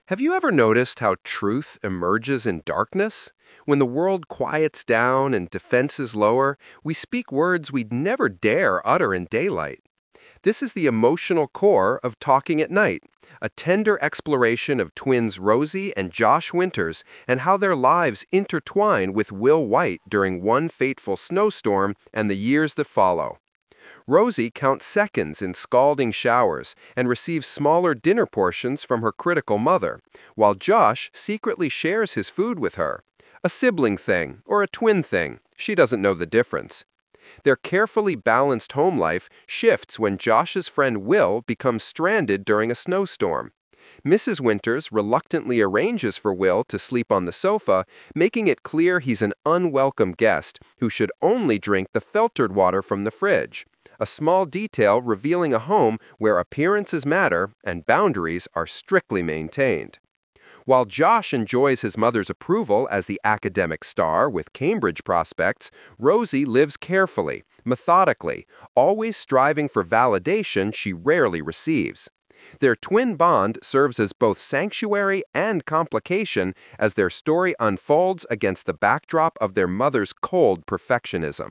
Have you ever noticed how truth emerges in darkness? When the world quiets down and defenses lower, we speak words we'd never dare utter in daylight. This is the emotional core of Talking at Night, a tender exploration of twins Rosie and Josh Winters and how their lives intertwine with Will White during one fateful snowstorm and the years that follow. Rosie counts seconds in scalding showers and receives smaller dinner portions from her critical mother, while Josh secretly shares his food with her. A sibling thing or a twin thing, she doesn't know the difference. Their carefully balanced home life shifts when Josh's friend Will becomes stranded during a snowstorm. Mrs. Winters reluctantly arranges for Will to sleep on the sofa, making it clear he's an unwelcome guest who should only drink the filtered water from the fridge. A small detail revealing a home where appearances matter and boundaries are strictly maintained. While Josh enjoys his mother's approval as the academic star with Cambridge prospects, Rosie lives carefully, methodically, always striving for validation she rarely receives. Their twin bond serves as both sanctuary and complication as their story unfolds against the backdrop of their mother's cold perfectionism.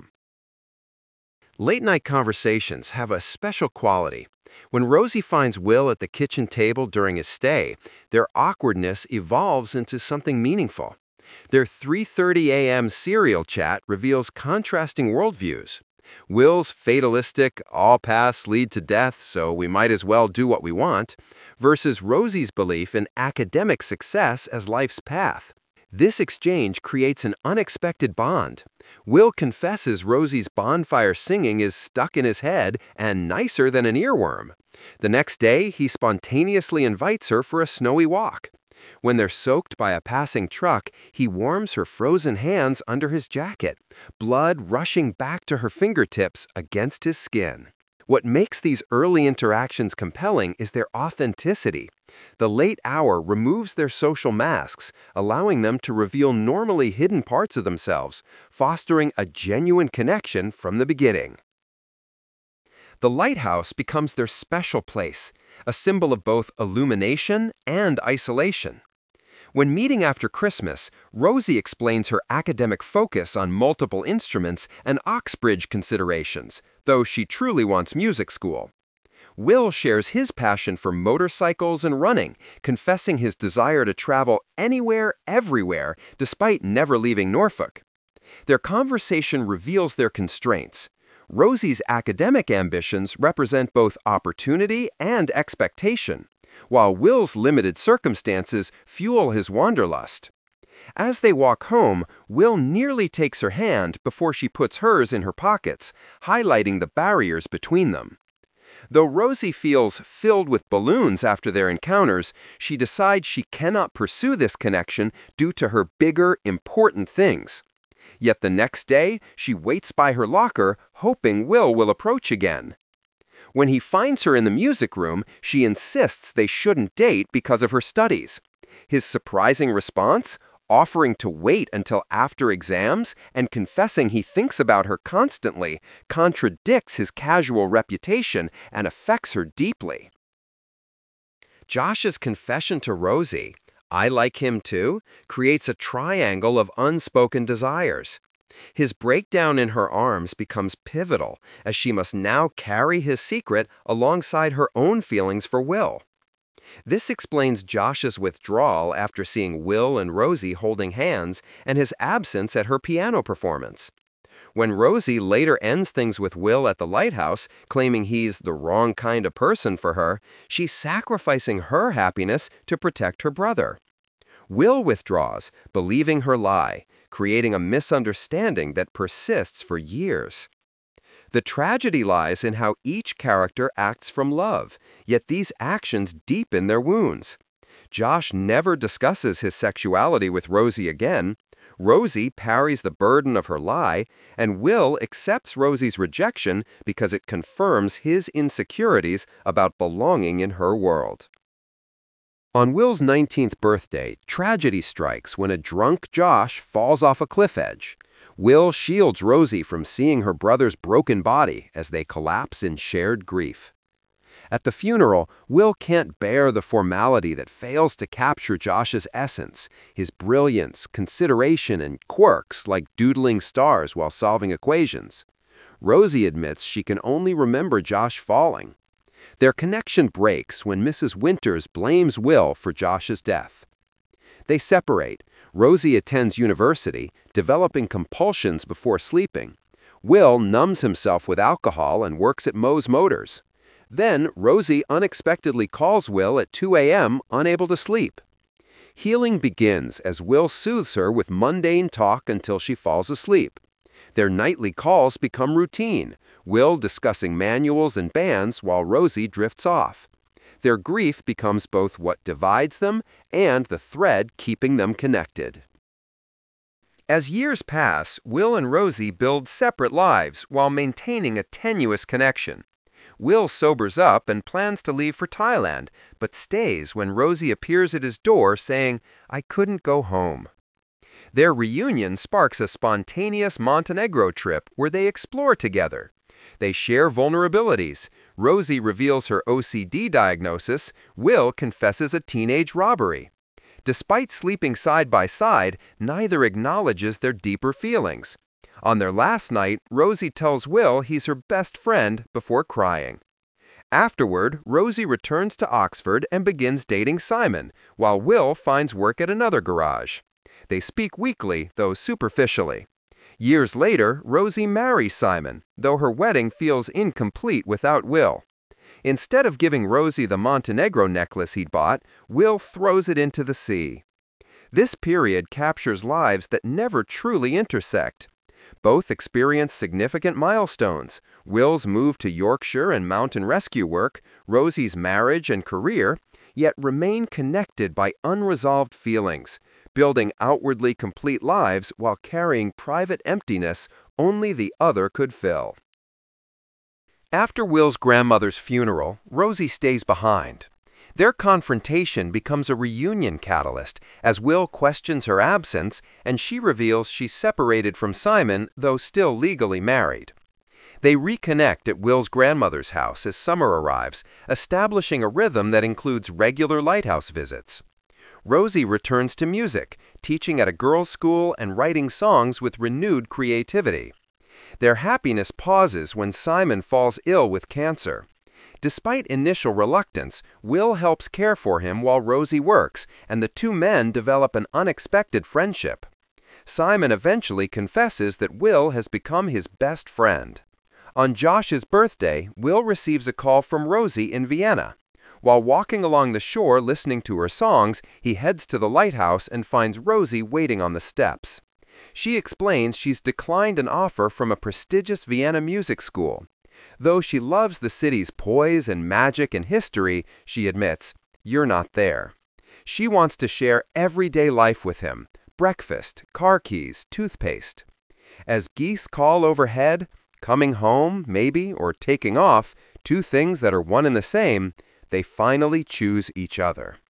Late-night conversations have a special quality. When Rosie finds Will at the kitchen table during his stay, their awkwardness evolves into something meaningful. Their 3:30 a.m. cereal chat reveals contrasting worldviews. Will's fatalistic, all paths lead to death, so we might as well do what we want, versus Rosie's belief in academic success as life's path. This exchange creates an unexpected bond. Will confesses Rosie's bonfire singing is stuck in his head and nicer than an earworm. The next day, he spontaneously invites her for a snowy walk. When they're soaked by a passing truck, he warms her frozen hands under his jacket, blood rushing back to her fingertips against his skin. What makes these early interactions compelling is their authenticity. The late hour removes their social masks, allowing them to reveal normally hidden parts of themselves, fostering a genuine connection from the beginning. The lighthouse becomes their special place, a symbol of both illumination and isolation. When meeting after Christmas, Rosie explains her academic focus on multiple instruments and Oxbridge considerations, though she truly wants music school. Will shares his passion for motorcycles and running, confessing his desire to travel anywhere, everywhere, despite never leaving Norfolk. Their conversation reveals their constraints. Rosie's academic ambitions represent both opportunity and expectation, while Will's limited circumstances fuel his wanderlust. As they walk home, Will nearly takes her hand before she puts hers in her pockets, highlighting the barriers between them. Though Rosie feels filled with balloons after their encounters, she decides she cannot pursue this connection due to her bigger, important things. Yet the next day, she waits by her locker, hoping Will approach again. When he finds her in the music room, she insists they shouldn't date because of her studies. His surprising response? Offering to wait until after exams and confessing he thinks about her constantly, contradicts his casual reputation and affects her deeply. Josh's confession to Rosie, "I like him too," creates a triangle of unspoken desires. His breakdown in her arms becomes pivotal, as she must now carry his secret alongside her own feelings for Will. This explains Josh's withdrawal after seeing Will and Rosie holding hands and his absence at her piano performance. When Rosie later ends things with Will at the lighthouse, claiming he's the wrong kind of person for her, she's sacrificing her happiness to protect her brother. Will withdraws, believing her lie, creating a misunderstanding that persists for years. The tragedy lies in how each character acts from love, yet these actions deepen their wounds. Josh never discusses his sexuality with Rosie again. Rosie parries the burden of her lie, and Will accepts Rosie's rejection because it confirms his insecurities about belonging in her world. On Will's 19th birthday, tragedy strikes when a drunk Josh falls off a cliff edge. Will shields Rosie from seeing her brother's broken body as they collapse in shared grief. At the funeral, Will can't bear the formality that fails to capture Josh's essence, his brilliance, consideration, and quirks like doodling stars while solving equations. Rosie admits she can only remember Josh falling. Their connection breaks when Mrs. Winters blames Will for Josh's death. They separate. Rosie attends university, developing compulsions before sleeping. Will numbs himself with alcohol and works at Moe's Motors. Then, Rosie unexpectedly calls Will at 2 a.m., unable to sleep. Healing begins as Will soothes her with mundane talk until she falls asleep. Their nightly calls become routine, Will discussing manuals and bands while Rosie drifts off. Their grief becomes both what divides them and the thread keeping them connected. As years pass, Will and Rosie build separate lives while maintaining a tenuous connection. Will sobers up and plans to leave for Thailand, but stays when Rosie appears at his door saying, "I couldn't go home." Their reunion sparks a spontaneous Montenegro trip where they explore together. They share vulnerabilities. Rosie reveals her OCD diagnosis. Will confesses a teenage robbery. Despite sleeping side by side, neither acknowledges their deeper feelings. On their last night, Rosie tells Will he's her best friend before crying. Afterward, Rosie returns to Oxford and begins dating Simon, while Will finds work at another garage. They speak weekly, though superficially. Years later, Rosie marries Simon, though her wedding feels incomplete without Will. Instead of giving Rosie the Montenegro necklace he'd bought, Will throws it into the sea. This period captures lives that never truly intersect. Both experience significant milestones: Will's move to Yorkshire and mountain rescue work, Rosie's marriage and career, yet remain connected by unresolved feelings, building outwardly complete lives while carrying private emptiness only the other could fill. After Will's grandmother's funeral, Rosie stays behind. Their confrontation becomes a reunion catalyst as Will questions her absence and she reveals she's separated from Simon, though still legally married. They reconnect at Will's grandmother's house as summer arrives, establishing a rhythm that includes regular lighthouse visits. Rosie returns to music, teaching at a girls' school and writing songs with renewed creativity. Their happiness pauses when Simon falls ill with cancer. Despite initial reluctance, Will helps care for him while Rosie works, and the two men develop an unexpected friendship. Simon eventually confesses that Will has become his best friend. On Josh's birthday, Will receives a call from Rosie in Vienna. While walking along the shore listening to her songs, he heads to the lighthouse and finds Rosie waiting on the steps. She explains she's declined an offer from a prestigious Vienna music school. Though she loves the city's poise and magic and history, she admits, "You're not there." She wants to share everyday life with him: breakfast, car keys, toothpaste. As geese call overhead, coming home, maybe, or taking off, two things that are one and the same, they finally choose each other.